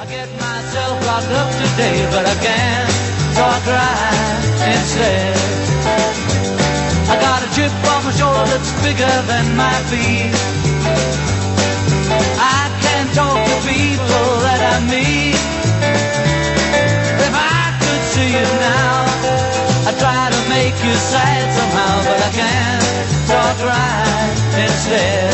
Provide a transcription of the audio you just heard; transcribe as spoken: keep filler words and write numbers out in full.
I get myself locked up today, but I can't talk right instead. I got a chip on my shoulder that's bigger than my feet. I can't talk to people that I meet. If I could see you now, I'd try to make you sad somehow, but I can't talk right instead.